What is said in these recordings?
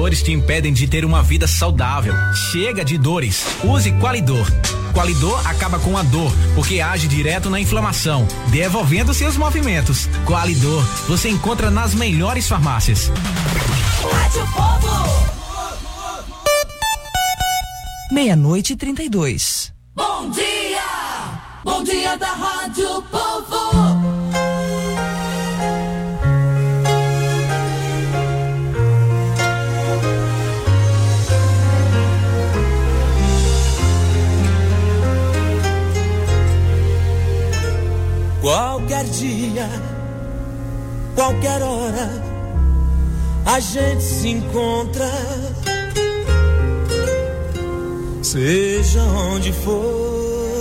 dores te impedem de ter uma vida saudável. Chega de dores. Use Qualidor. Qualidor acaba com a dor, porque age direto na inflamação, devolvendo seus movimentos. Qualidor, você encontra nas melhores farmácias. Rádio Povo. 00:32. Bom dia da Rádio Povo. Qualquer dia, qualquer hora, a gente se encontra, seja onde for,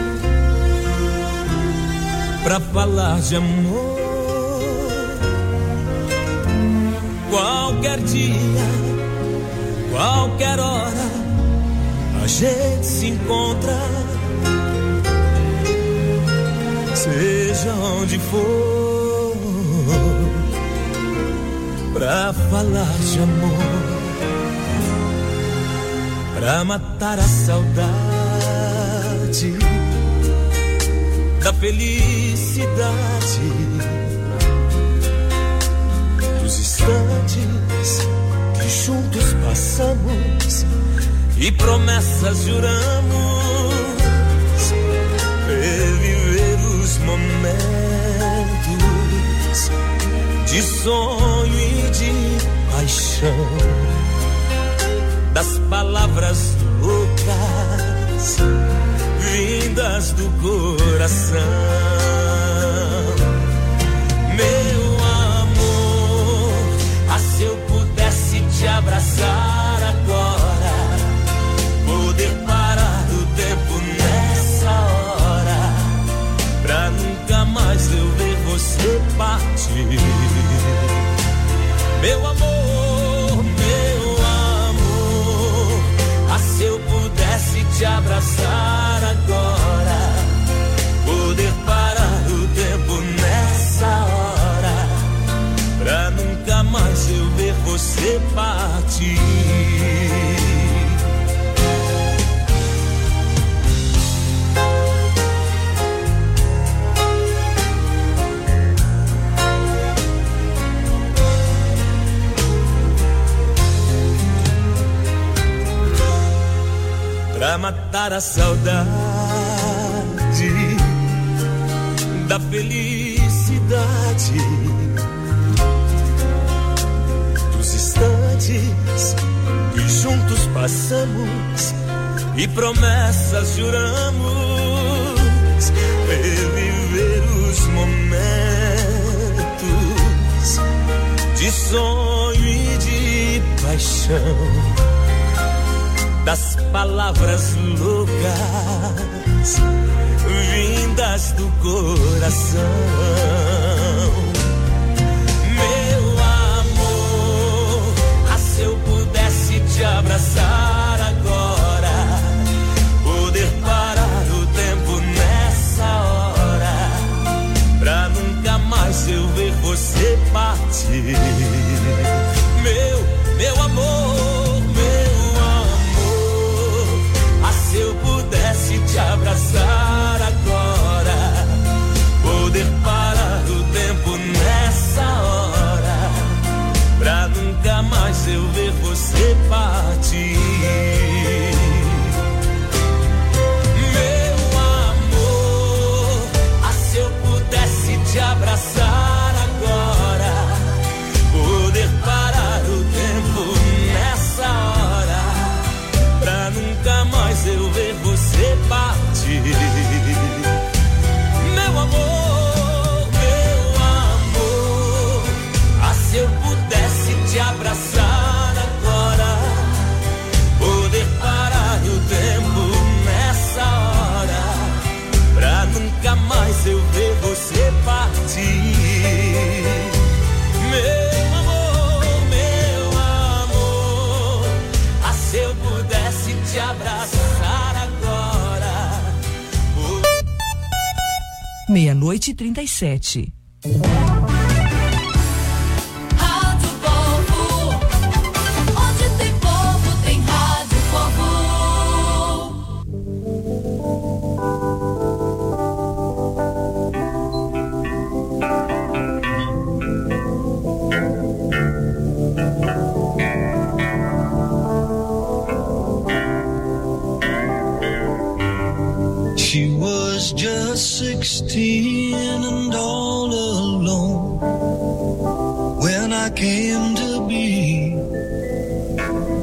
pra falar de amor. Qualquer dia, qualquer hora, a gente se encontra, seja onde for, pra falar de amor, pra matar a saudade da felicidade, dos instantes que juntos passamos e promessas juramos, reviver os momentos de sonho e de paixão, das palavras loucas vindas do coração. Meu amor, se eu pudesse te abraçar agora, poder parar o tempo nessa hora, pra nunca mais eu ver você partir. Meu amor, se eu pudesse te abraçar agora, poder parar o tempo nessa hora, pra nunca mais eu ver você partir. Pra matar a saudade da felicidade, dos instantes que juntos passamos e promessas juramos, reviver os momentos de sonho e de paixão, das palavras loucas vindas do coração. Meu amor, se eu pudesse te abraçar agora, poder parar o tempo nessa hora, pra nunca mais eu ver você partir. Meu amor, se eu pudesse te abraçar agora, poder parar o tempo nessa hora, pra nunca mais eu ver você partir. Meu amor, se eu pudesse te abraçar agora, poder parar o tempo nessa hora, pra nunca mais eu ver você partir. Meu amor, se eu pudesse te abraçar agora, poder parar o tempo nessa hora, pra nunca mais eu ver você partir. Meu amor, se eu pudesse te abraçar agora. 00:37. Rádio Povo, onde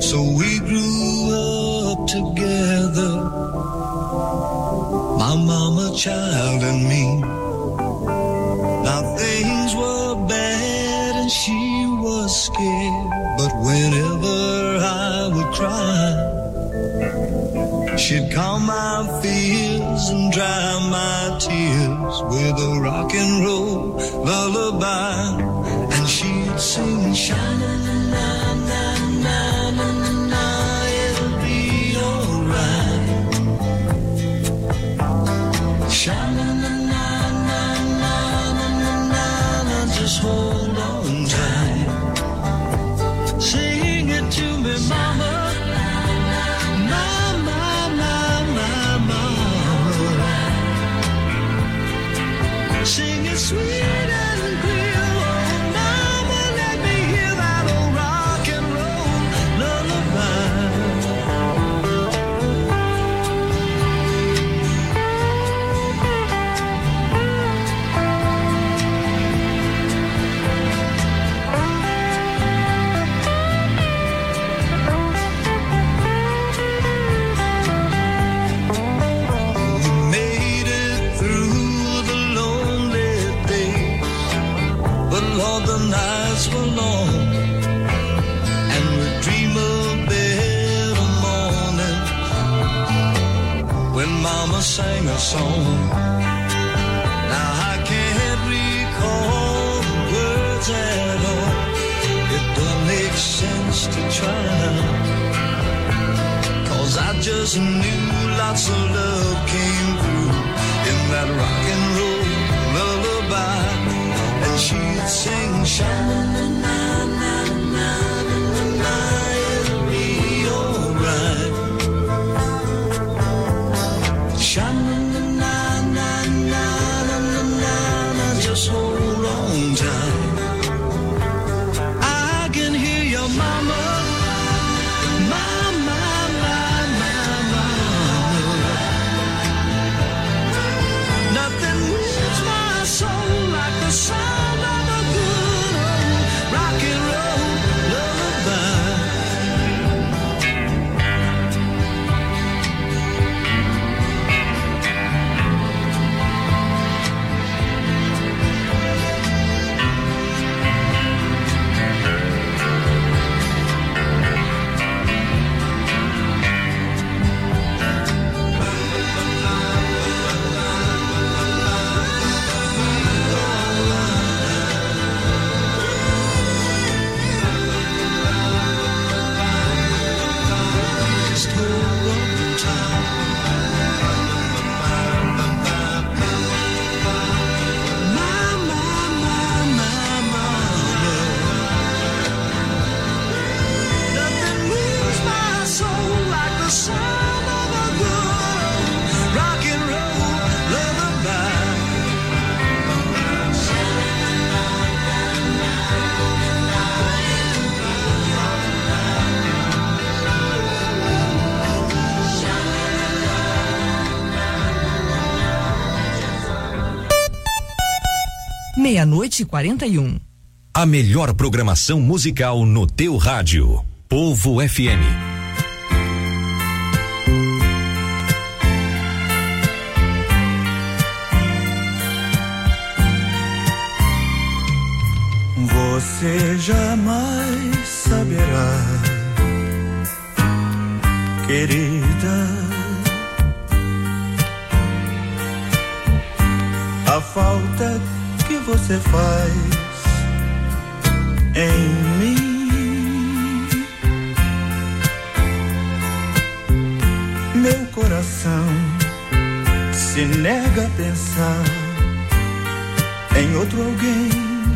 So we grew up together, my mama, child, and me. Now things were bad and she was scared, but whenever I would cry, she'd calm my fears and dry my tears with a rock and roll lullaby. And she'd sing, sha-na-na-na-na-na-na, it'll be alright. Sha-na-na-na-na-na-na-na, just hold on tight. Sing it to me, mama. Sing it sweet and clear, oh mama, let me hear that old rock and roll lullaby. We made it through the lonely days, but Lord, the nights were long, and we dream of better mornings when Mama sang a song. Now I can't recall the words at all. It don't make sense to try, 'cause I just knew lots of love came through in that rock and roll lullaby. And she'd sing, sha-na-na-na-na-na-na, it'll be alright. Sha-na-na-na-na-na-na, just hold on tight. I can hear your mama, mama, mama, mama. Nothing moves my soul like the sound of a good old rock and roll lullaby. Just hold on tight. Mama, mama, mama. Nothing moves my soul like the sound of a good rock and roll lullaby. Meia-noite e 41. A melhor programação musical no teu rádio. Povo FM. Você jamais saberá, querida, a falta que você faz em mim. Meu coração se nega a pensar em outro alguém.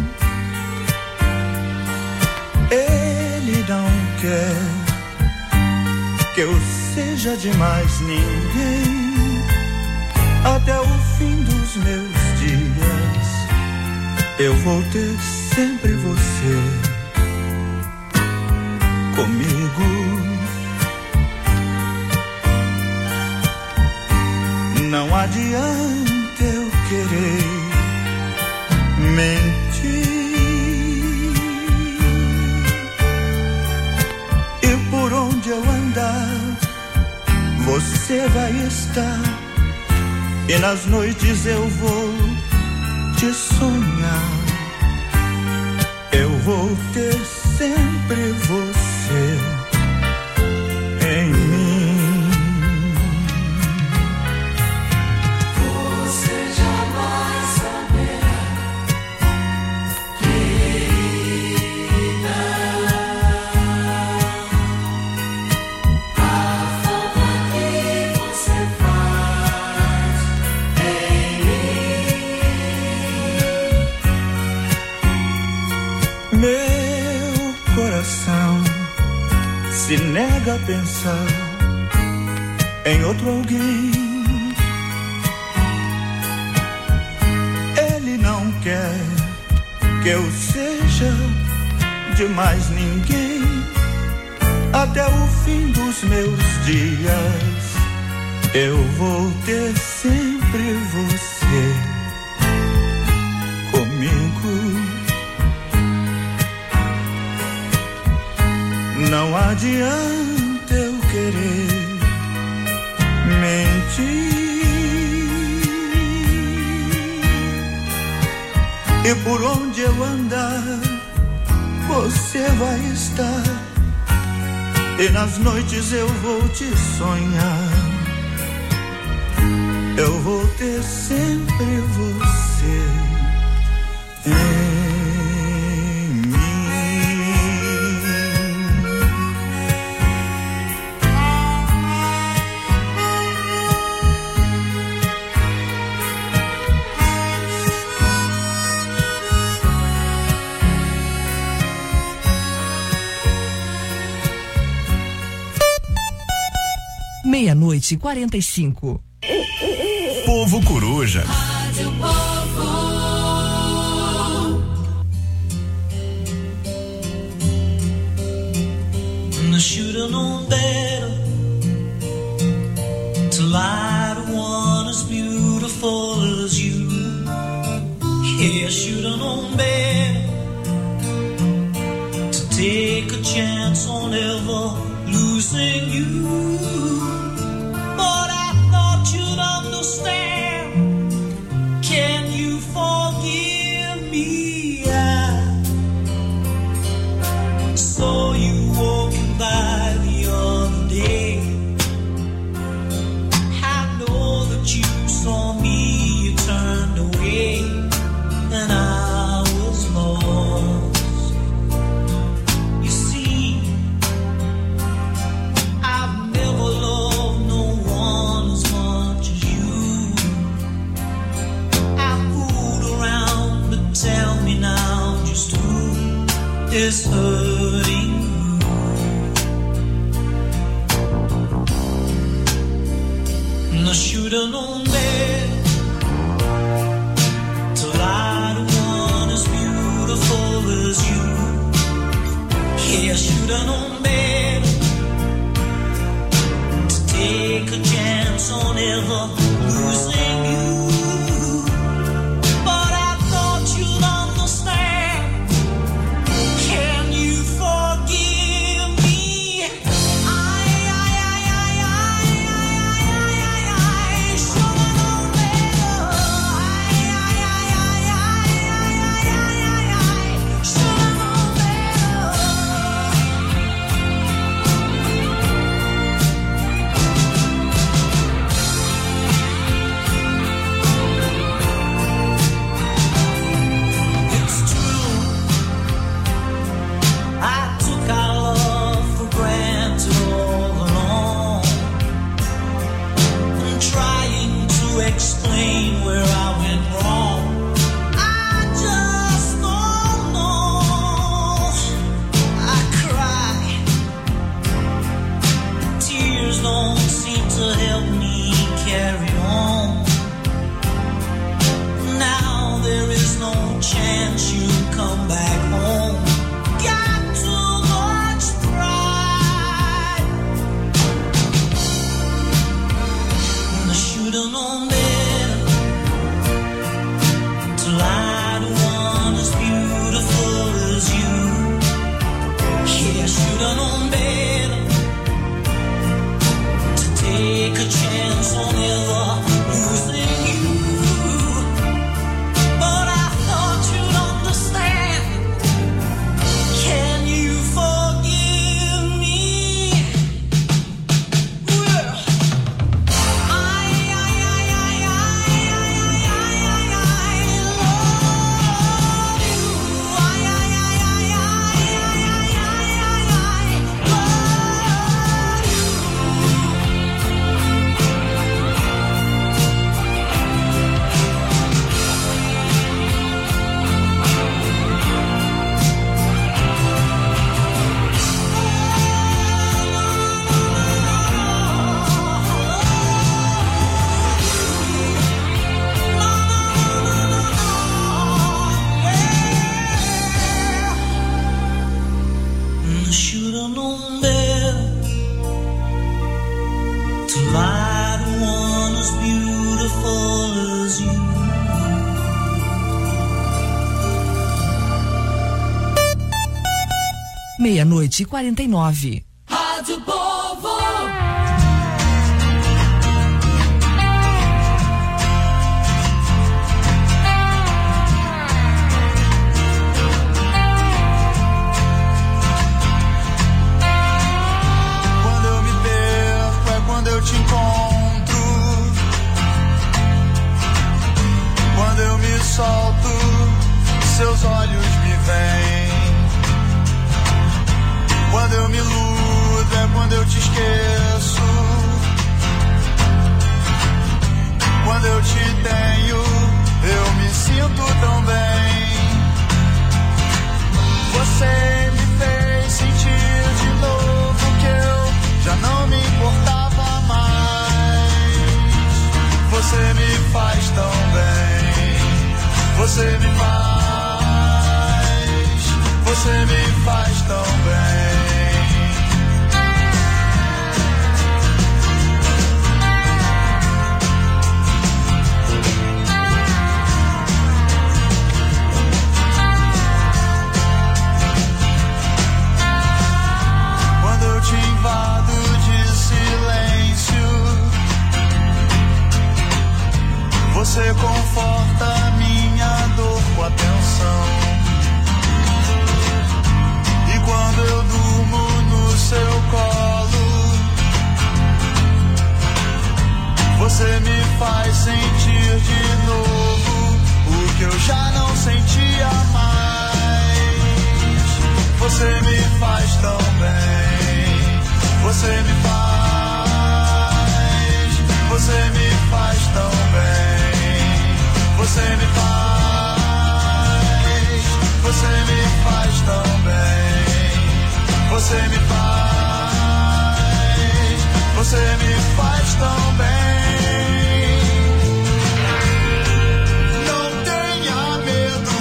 Ele não quer que eu seja de mais ninguém. Até o fim dos meus dias eu vou ter sempre você comigo. Não adianta eu querer mentir, e por onde você vai estar, e nas noites eu vou te sonhar. Eu vou ter sempre você em mim. Você jamais saberá, querida, a falta que você faz em mim. Meu coração se nega a pensar em outro alguém. Ele não quer que eu seja de mais ninguém. Até o fim dos meus dias eu vou ter sempre você comigo. Não adianta eu querer mentir, e por onde eu andar você vai estar, e nas noites eu vou te sonhar. Eu vou ter sempre você em mim. Meia-noite e 45. Povo Coruja. Rádio Povo. I should've known better to lie to one as beautiful as you. Yeah, I should've known better to take a chance on ever losing you. But I thought you'd understand. Can you forgive me? I saw you walking by the other day. I know that you saw me, you turned away, and I was lost. You see, I've never loved no one as much as you. I fooled around, but tell me now just who is hurting you. And I should've known better to lie to one as beautiful as you. Yeah, I should've known better to take a chance on ever losing you. But I thought you'd understand. Can you forgive me? I should've known better. Should've known better. It's true, I took our love for granted all along. I'm trying to explain where I went wrong. I just don't know. I cry. Tears don't seem to help me carry on. Now there is no chance you'll come back home. Got too much pride. And I should've known better to lie to one as beautiful as you. Yeah, I should've known better to take provide one as beautiful as you. 00:49. Rádio Povo. Quando eu me perco é quando eu te encontro. Quando eu me solto, seus olhos me veem. Quando eu me iludo é quando eu te esqueço. Quando eu te tenho, eu me sinto tão bem. Você me fez sentir de novo que eu já não me importava mais. Você me faz tão bem. Você me faz tão bem. Quando eu te invado de silêncio, você conforta minha dor com atenção. Quando eu durmo no seu colo, você me faz sentir de novo o que eu já não sentia mais. Você me faz tão bem. Você me faz tão bem. Você me faz tão bem. Você me faz tão bem. Não tenha medo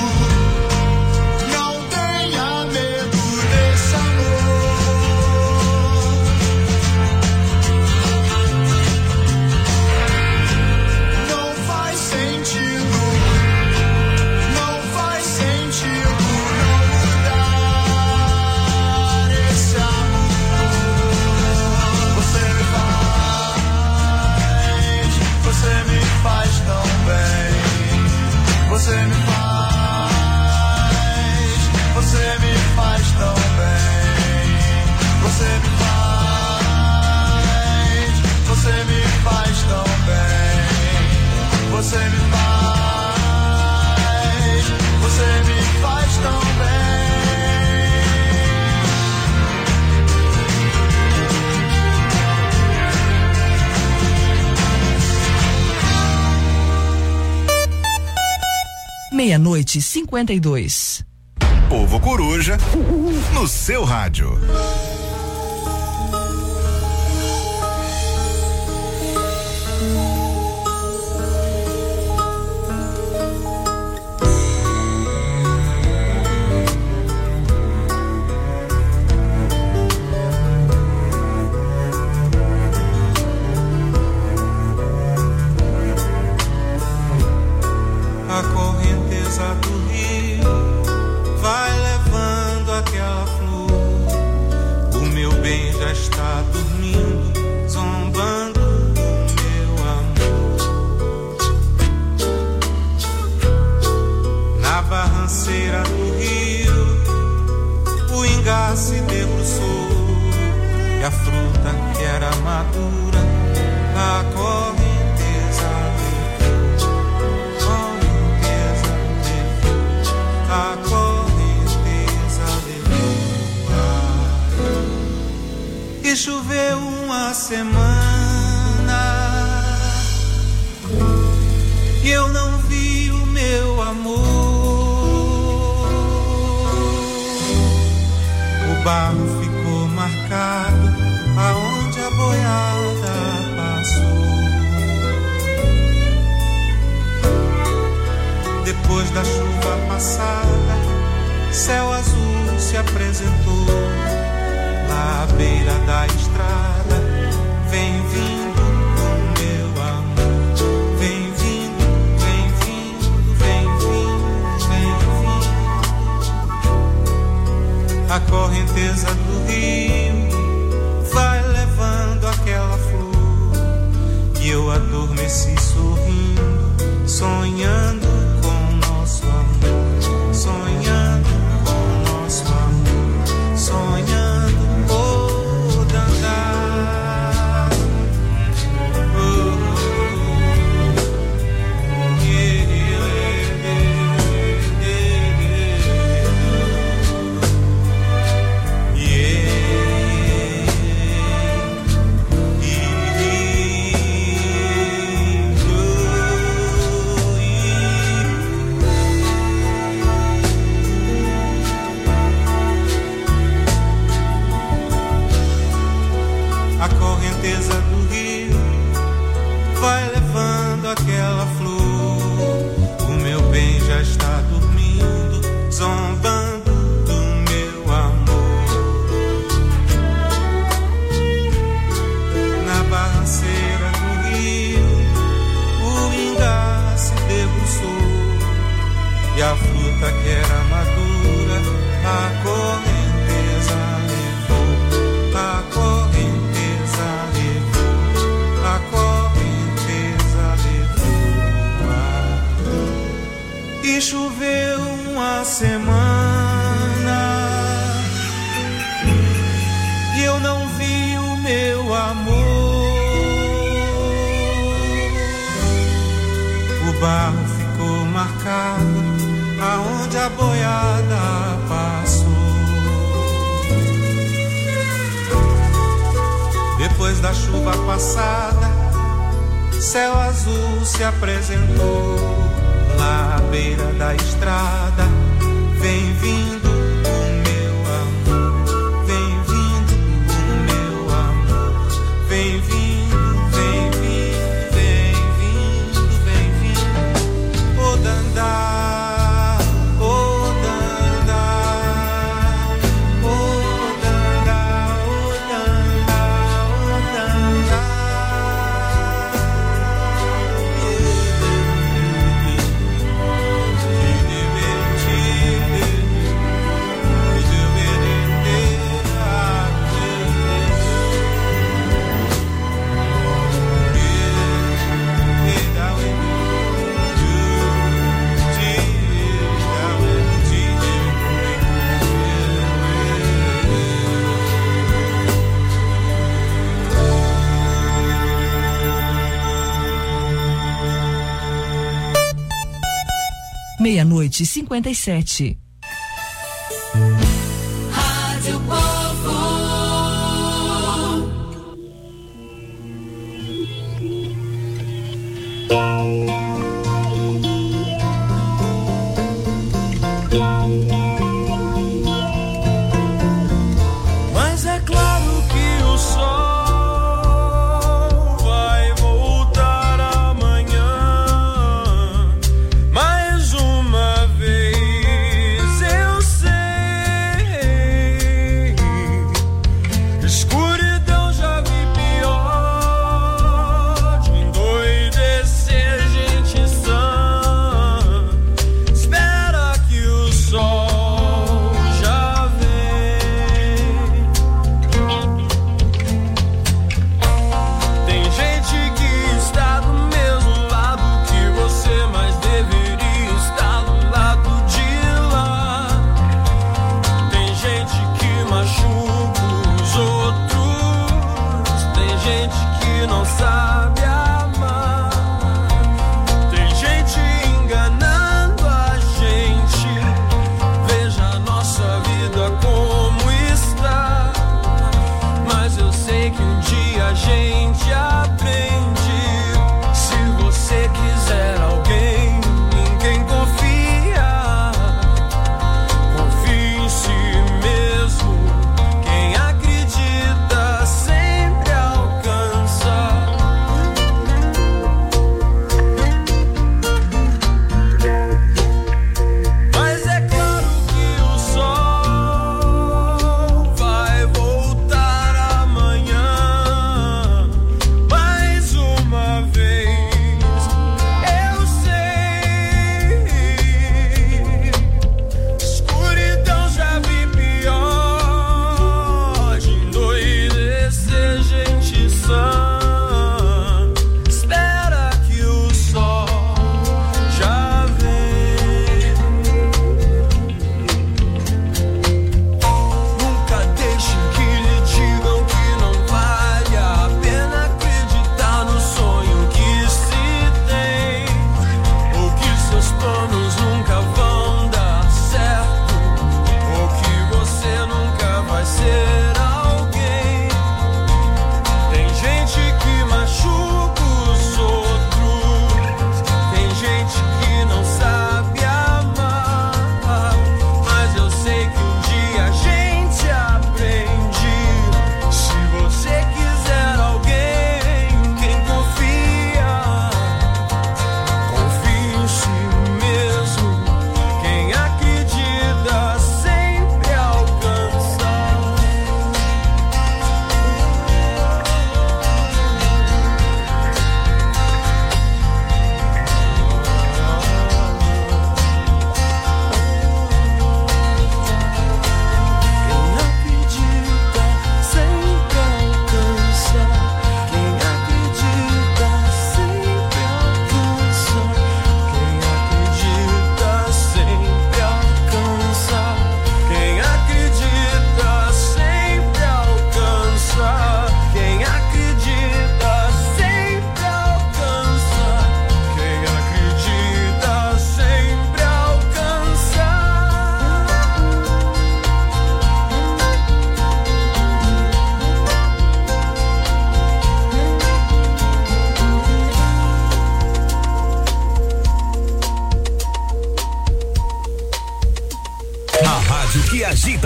desse amor. Não faz sentido não mudar esse amor. Você me faz tão bem. Você me faz tão bem. Você me faz tão bem. Você me faz tão bem. 00:52. Povo Coruja, no seu rádio. A correnteza do rio vai levando aquela flor. O meu bem já está dormindo, zombando do meu amor. Na barranceira do rio, o ingá se debruçou e a fruta que era madura, a correnteza a correnteza levou. E choveu uma semana e eu não vi o meu amor. O barro ficou marcado aonde a boiada passou. Depois da chuva passada, céu azul se apresentou. À beira da estrada, vem vindo correnteza do rio vai levando aquela flor. O meu bem já está dormindo, zombando do meu amor. Na barranceira do rio o ingá se debruçou e a fruta que era madura a correnteza levou, a correnteza levou, a correnteza levou. E choveu uma semana e eu não vi o meu amor. O barro ficou marcado aonde a boiada passou. Depois da chuva passada, céu azul se apresentou. Lá à beira da estrada, vem vindo o meu amor. Vem vindo o meu amor. Vem vindo, vem vindo, vem vindo, vem vindo. O dandá, o dandá, o dandá, o dandá, o dandá. Meia-noite e 57. Rádio Povo. Mas é claro que o sol vai voltar amanhã. Mais uma vez eu sei, escuridão já vi pior, de endoidecer gente sã. Espera que o sol já vem. Tem gente que está do mesmo lado que você, mas deveria estar do lado de lá. Tem gente que machuca os outros, tem gente que não sabe amar, tem gente enganando a gente. Veja a nossa vida como está. Mas eu sei que um dia a gente aprende. Se você quiser alguém em quem confiar, confie em si mesmo. Quem acredita sempre alcança. Mas é claro que o sol vai voltar amanhã.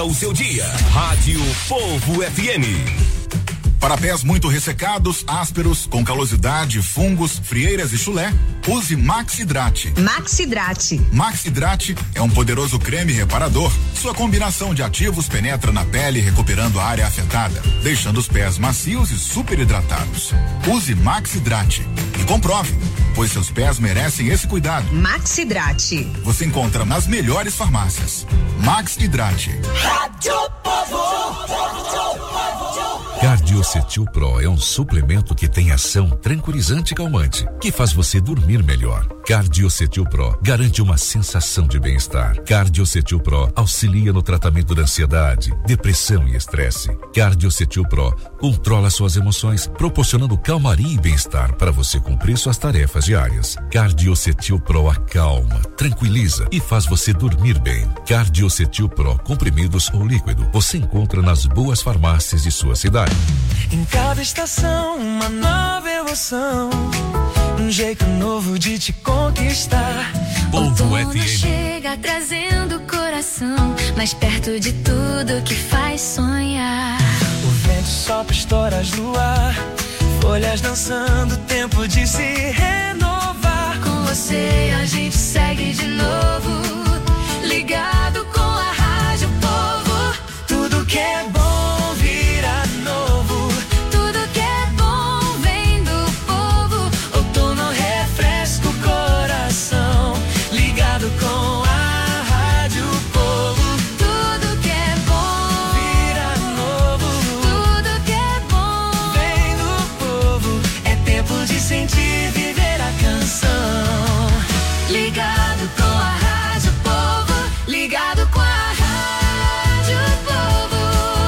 o seu dia. Rádio Povo FM. Para pés muito ressecados, ásperos, com calosidade, fungos, frieiras e chulé, use Maxidrate. Maxidrate. Maxidrate é um poderoso creme reparador. Sua combinação de ativos penetra na pele, recuperando a área afetada, deixando os pés macios e super hidratados. Use Maxidrate e comprove, pois seus pés merecem esse cuidado. Maxidrate. Você encontra nas melhores farmácias. Maxidrate. Rádio Povo. Cardiocetil Pro é um suplemento que tem ação tranquilizante e calmante, que faz você dormir melhor. Cardiocetil Pro garante uma sensação de bem-estar. Cardiocetil Pro auxilia no tratamento da ansiedade, depressão e estresse. Cardiocetil Pro controla suas emoções, proporcionando calmaria e bem-estar para você cumprir suas tarefas diárias. Cardiocetil Pro acalma, tranquiliza e faz você dormir bem. Cardiocetil Pro comprimidos ou líquido, você encontra nas boas farmácias de sua cidade. Em cada estação, uma nova emoção, um jeito novo de te conquistar. Povo FM. Chega trazendo o coração mais perto de tudo que faz sonhar. O vento sopra estoras no ar, folhas dançando, tempo de se renovar. Com você a gente segue de novo, ligado com a Rádio Povo. Tudo que é bom vira novo, tudo que é bom vem do povo. outono refresca o coração, ligado com a Rádio Povo. Tudo que é bom vira novo, tudo que é bom vem do povo. É tempo de sentir, viver a canção, ligado com a Rádio Povo, ligado com a Rádio Povo.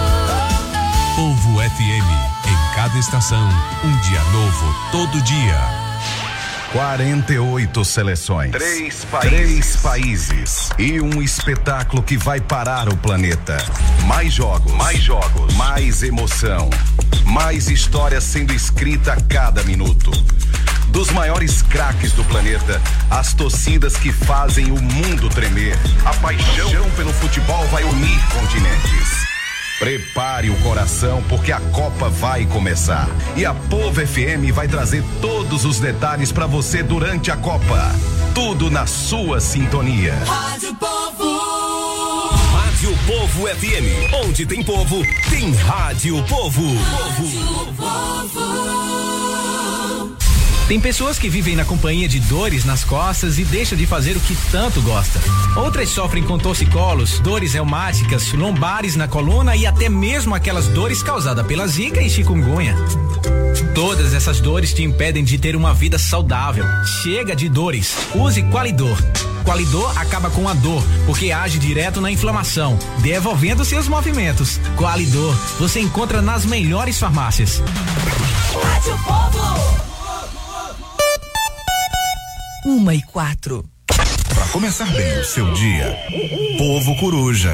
Povo FM. Em cada estação, um dia novo, todo dia. 48 seleções, 3 países e um espetáculo que vai parar o planeta. Mais jogos, mais emoção, mais histórias sendo escrita a cada minuto. Dos maiores craques do planeta, as torcidas que fazem o mundo tremer. A paixão pelo futebol vai unir continentes. Prepare o coração porque a Copa vai começar e a Povo FM vai trazer todos os detalhes para você durante a Copa. Tudo na sua sintonia. Rádio Povo. Rádio Povo FM. Onde tem povo, tem Rádio Povo. Rádio Povo. Tem pessoas que vivem na companhia de dores nas costas e deixam de fazer o que tanto gosta. Outras sofrem com torcicolos, dores reumáticas, lombares na coluna e até mesmo aquelas dores causadas pela zika e chikungunya. Todas essas dores te impedem de ter uma vida saudável. Chega de dores. Use Qualidor. Qualidor acaba com a dor, porque age direto na inflamação, devolvendo seus movimentos. Qualidor, você encontra nas melhores farmácias. Rádio Povo. 1h04. Para começar bem o seu dia, Povo Coruja.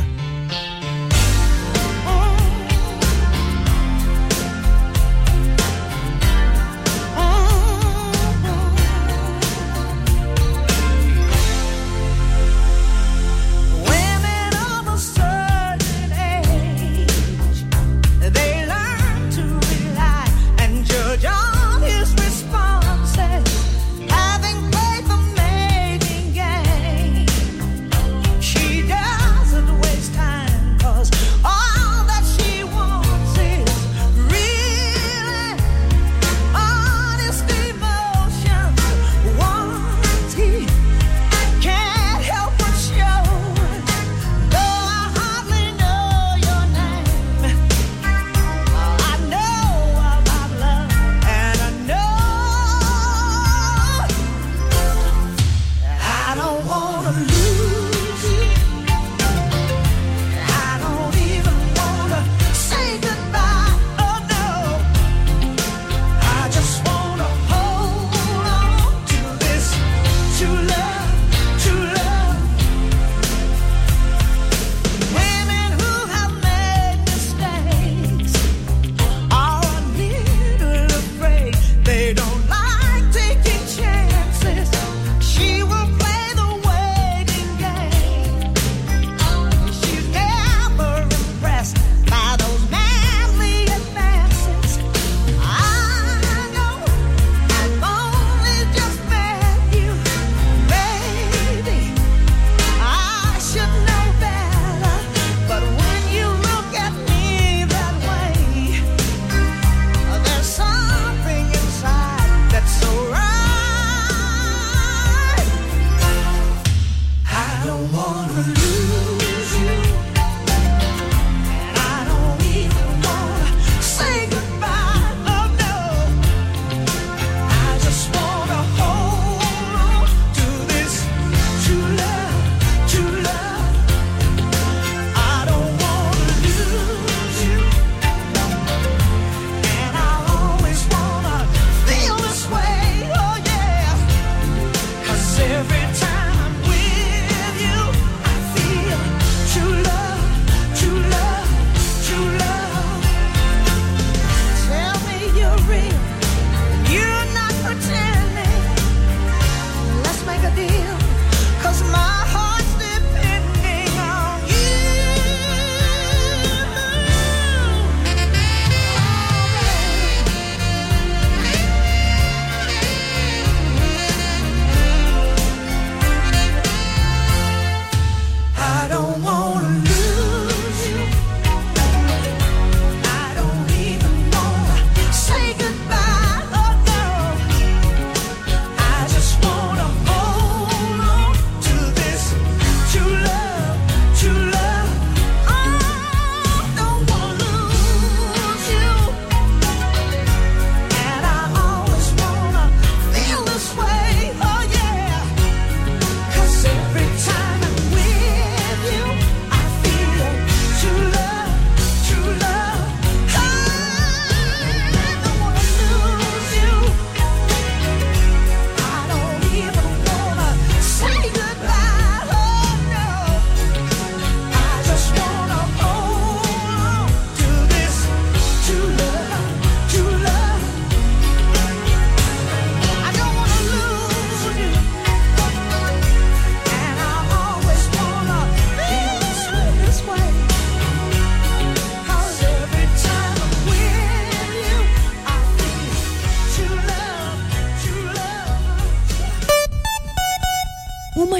She doesn't waste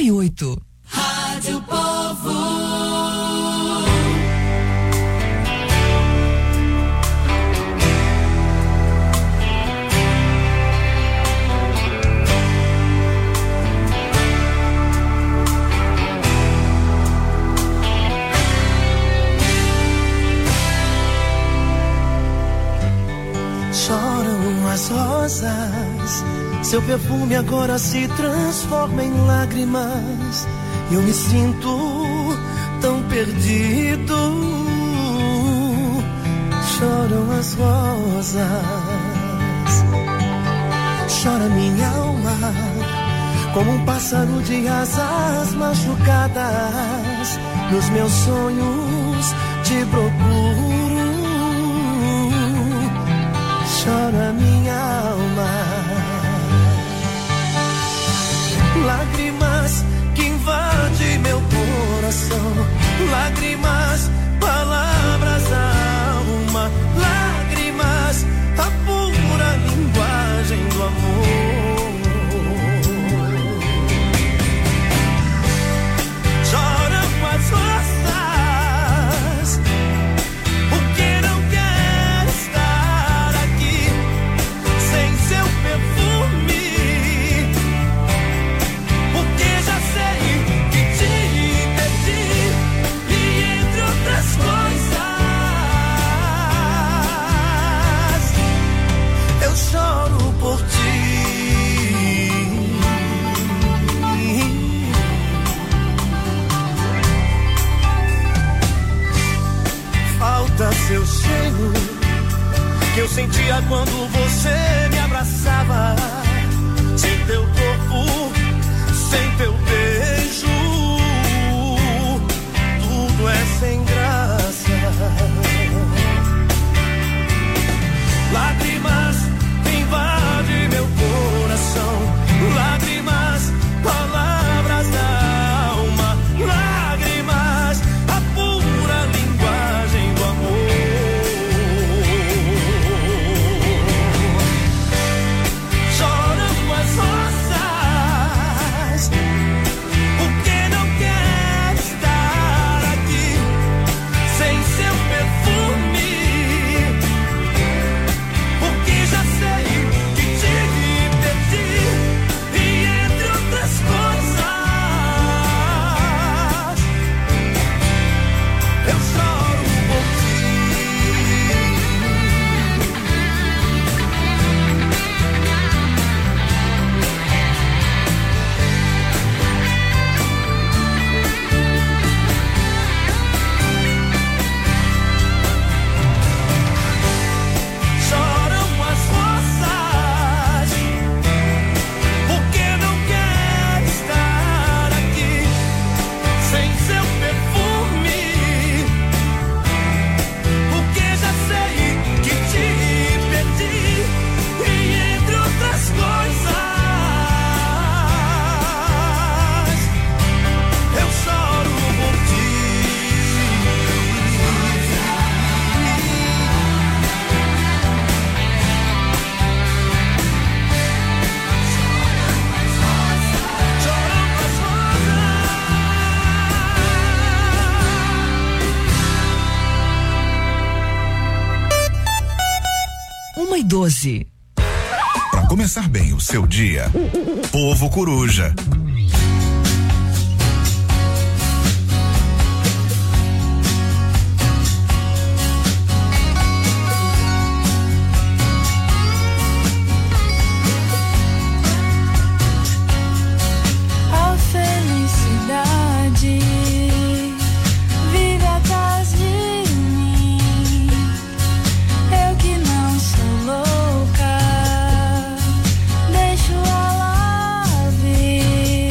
1:08. Rádio Povo. Choram as rosas, seu perfume agora se transforma em lágrimas. Eu me sinto tão perdido. Choram as rosas, chora minha alma, como um pássaro de asas machucadas. Nos meus sonhos te procuro. Chora minha alma, lágrimas que invadem meu coração, lágrimas, palavras da alma, lágrimas, a pura linguagem do amor. Choram as rosas, porque não quer estar aqui sem seu perfume, porque já sei que te perdi, e entre outras coisas eu choro por ti. Falta seu cheiro que eu sentia quando você me abraçava, sem teu corpo, sem teu beijo, tudo é sem graça. Lágrimas invadem meu coração, lágrimas, palavras da alma, lágrimas, a pura linguagem do amor. Choram as rosas, porque não quer estar aqui sem seu perfume, porque já sei que te perdi, e entre outras coisas eu choro por ti. Choram as rosas, porque não quer estar aqui sem seu perfume, porque já sei que te perdi, e entre outras coisas eu choro por ti. Choram as rosas. 1:12. Para começar bem o seu dia, Povo Coruja. A felicidade vive atrás de mim. Eu que não sou louca, deixo ela vir.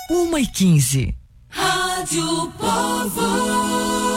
1h15. Rádio Povo.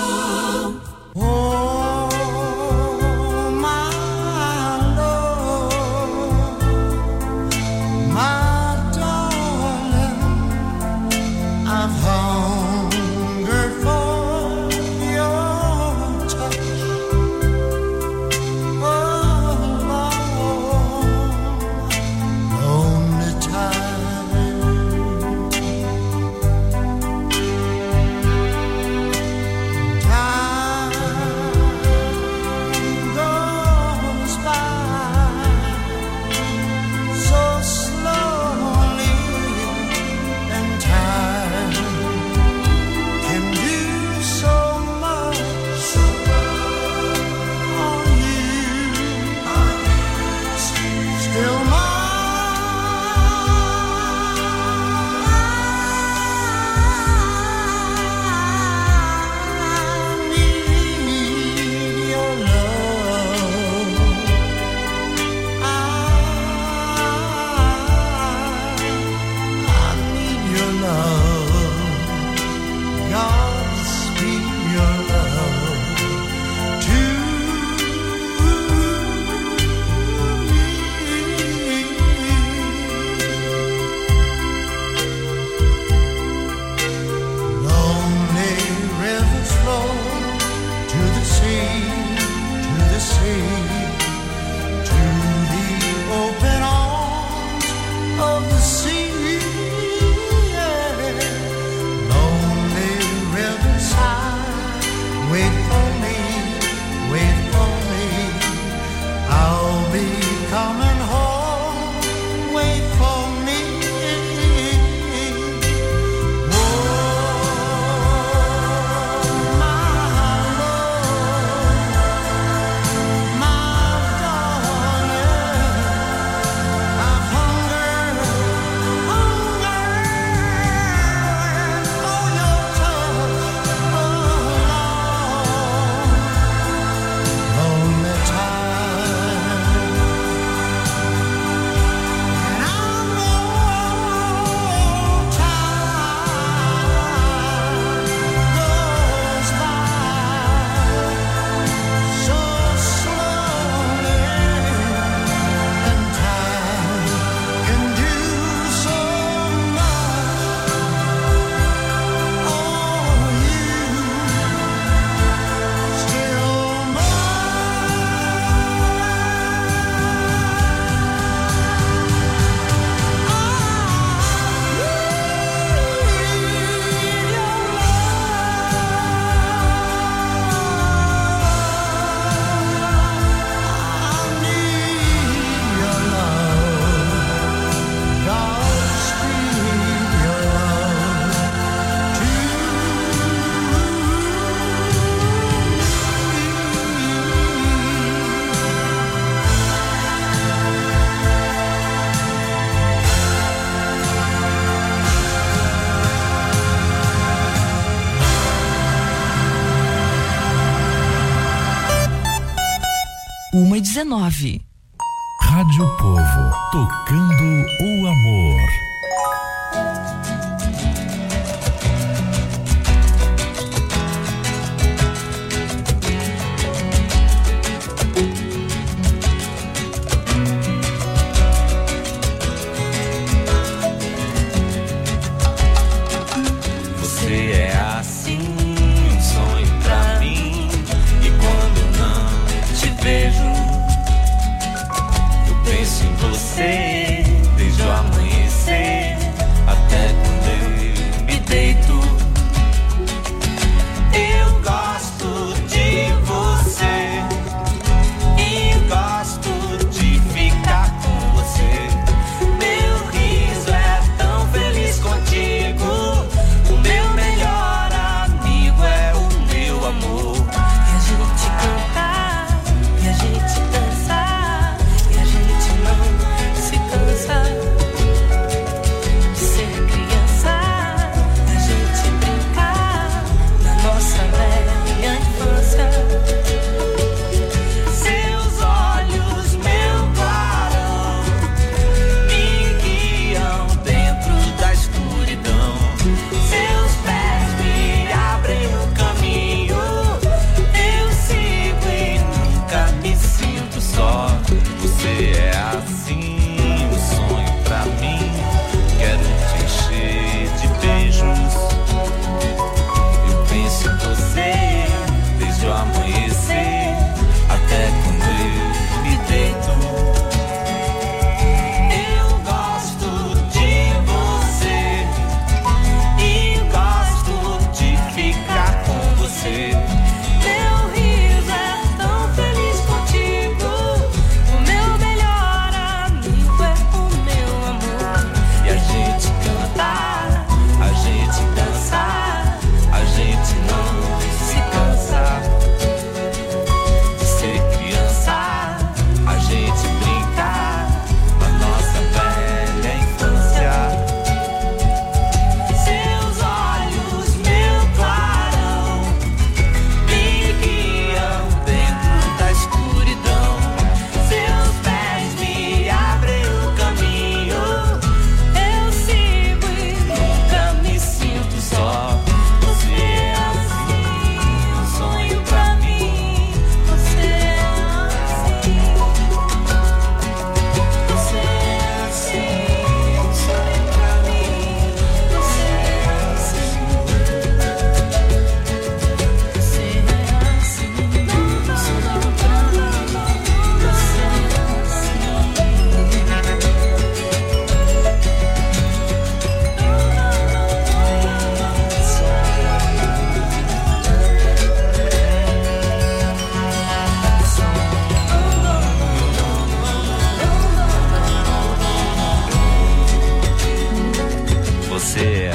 Uma 19. Rádio Povo, tocando o amor. Você é assim, um sonho pra mim. E quando não te vejo, eu penso em você desde o amanhecer.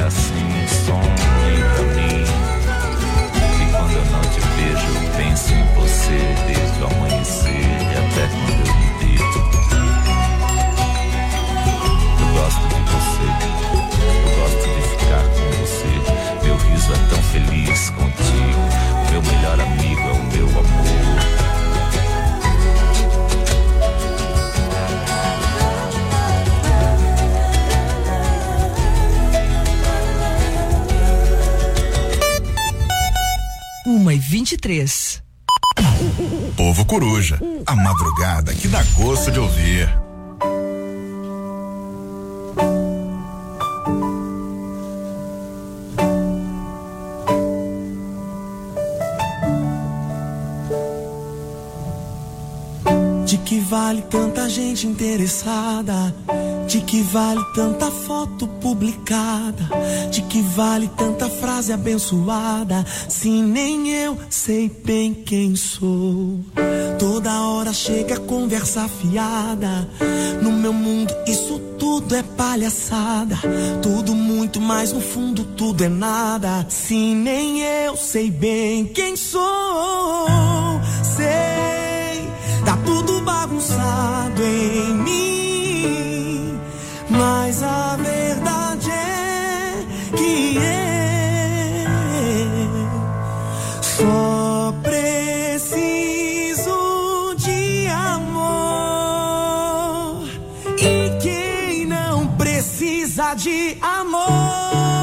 é assim, some pra mim. E quando eu não te vejo, eu penso em você desde o amanhecer e até quando eu me deito. Eu gosto de você, eu gosto de ficar com você. Meu riso é tão feliz contigo, o meu melhor amigo é o meu amor. Uma e 23. Povo Coruja, a madrugada que dá gosto de ouvir. De que vale tanta gente interessada? De que vale tanta foto publicada? De que vale tanta frase abençoada? Se nem eu sei bem quem sou. Toda hora chega a conversa fiada. No meu mundo isso tudo é palhaçada. Tudo muito, mas no fundo tudo é nada. Se nem eu sei bem quem sou. Sei, tá tudo bagunçado em mim, mas a verdade é que só preciso de amor. E quem não precisa de amor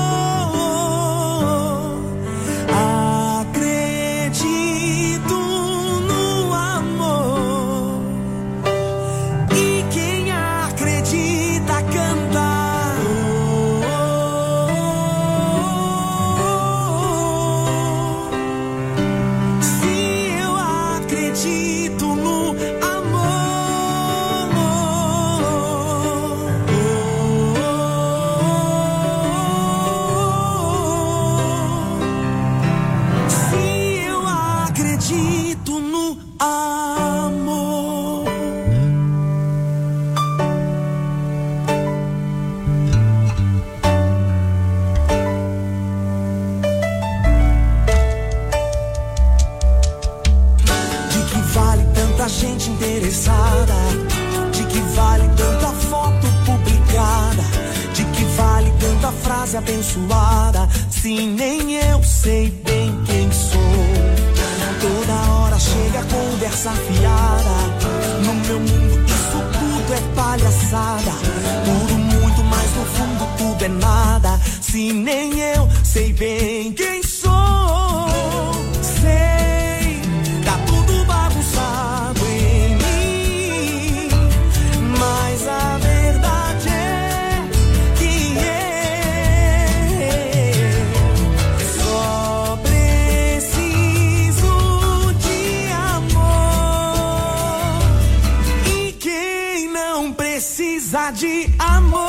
gente interessada, de que vale tanta foto publicada, de que vale tanta frase abençoada, se nem eu sei bem quem sou. Toda hora chega a conversa fiada. No meu mundo isso tudo é palhaçada. Tudo muito, mas no fundo tudo é nada. Se nem eu sei bem quem sou. Sei, tá tudo bagunçado em mim, mas a verdade é que só preciso de amor. E quem não precisa de amor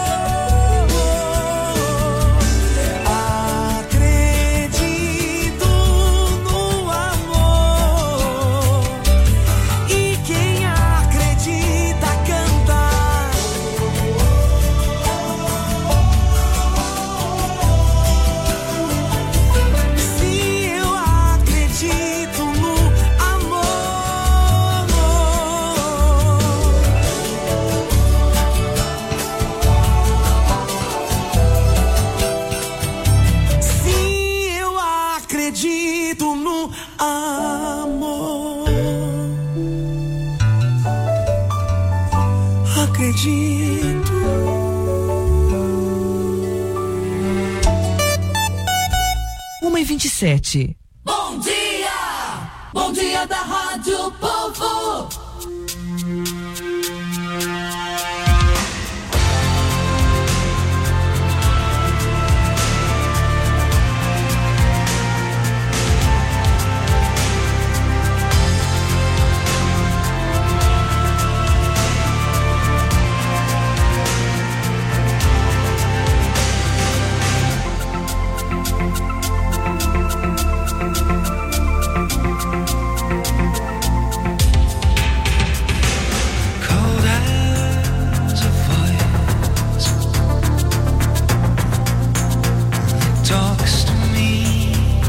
acredito. 1h27. Bom dia da Rádio Povo. talks to me,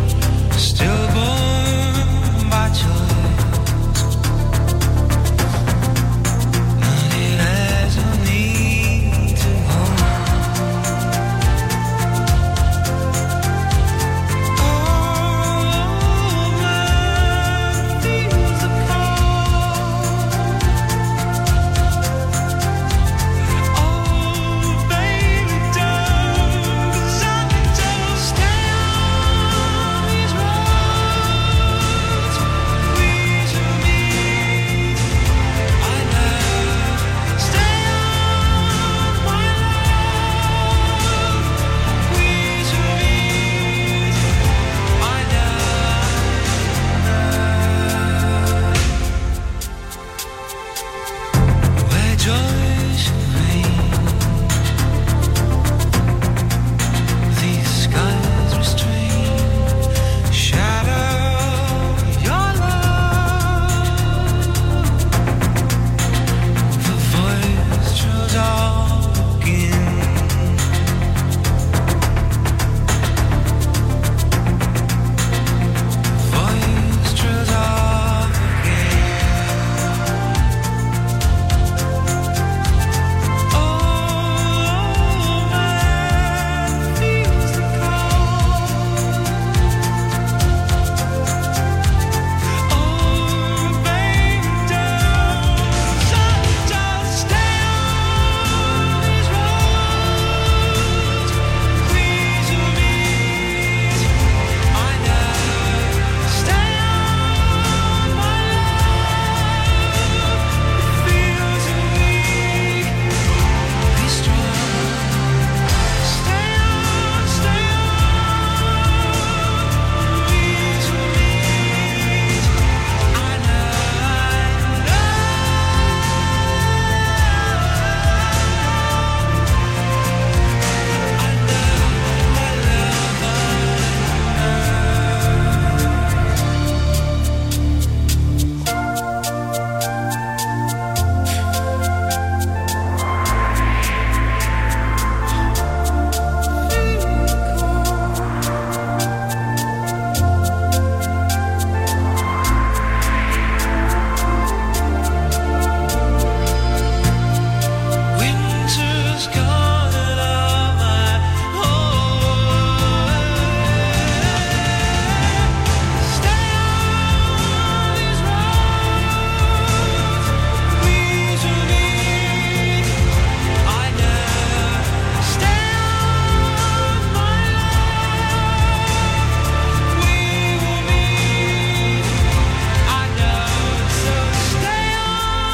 stillborn by choice, and it has a need to hold. Oh, man feels the cold. Oh, baby, don't, 'cause I don't stay on these roads. We should meet. I know. Stay on my love. We should meet. I know. Where joy should reign, these skies restrain. Shadow your love. The voice trill talking. Voice trill talking. Oh, man feels the cold. Oh, baby, don't, just stay on these roads. Please you meet. I know. Stay on my love. Feel too weak. Be strong. Stay on. Please you meet. I know. Winter's gone and all my stay on these roads. Please you meet. I know. Stay on my love. We will meet. I know. So stay on.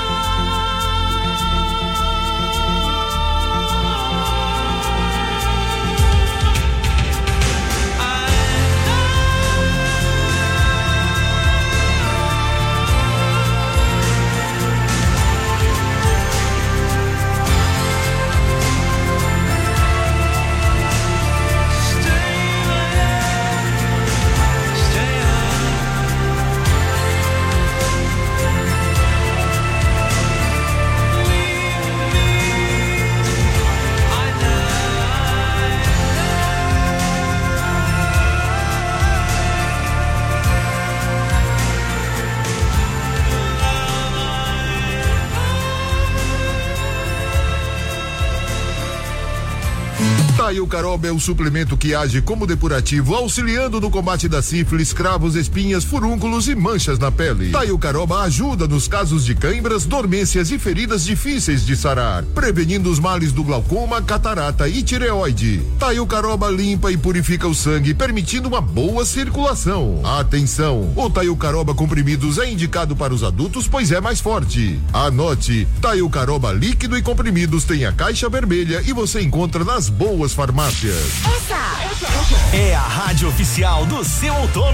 Taio Caroba é o suplemento que age como depurativo, auxiliando no combate da sífilis, cravos, espinhas, furúnculos e manchas na pele. Taio Caroba ajuda nos casos de cãibras, dormências e feridas difíceis de sarar, prevenindo os males do glaucoma, catarata e tireoide. Taio Caroba limpa e purifica o sangue, permitindo uma boa circulação. Atenção, o Taio Caroba comprimidos é indicado para os adultos, pois é mais forte. Anote, Taio Caroba líquido e comprimidos tem a caixa vermelha e você encontra nas boas farmácias. Essa é a rádio oficial do seu outono.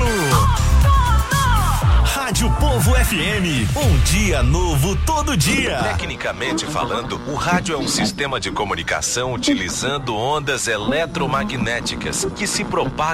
Rádio Povo FM, um dia novo todo dia. Tecnicamente falando, o rádio é um sistema de comunicação utilizando ondas eletromagnéticas que se propagam